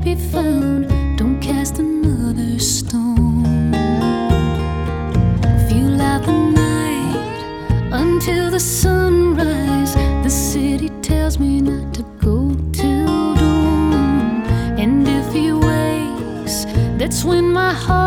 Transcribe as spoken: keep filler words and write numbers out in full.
be found. Don't cast another stone. Feel out the night until the sunrise. The city tells me not to go till dawn. And if he wakes, that's when my heart